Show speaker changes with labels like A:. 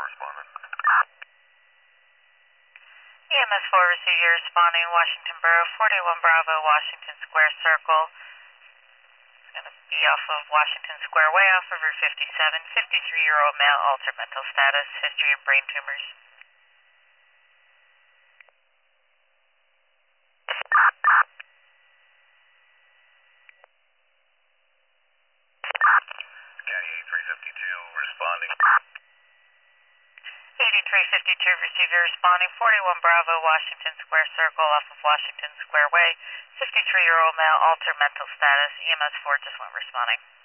A: responding.
B: EMS 4 receive you responding, Washington Borough, 41 Bravo, Washington Square Circle. It's going to be off of Washington Square Way, off of Route 57. 53-year-old male, altered mental status, history of brain tumors.
A: County 8352 responding.
B: 8352 receive you responding, 41 Bravo, Washington Square Circle, off of Washington Square Way. 53-year-old male, altered mental status, EMS 4 just went responding.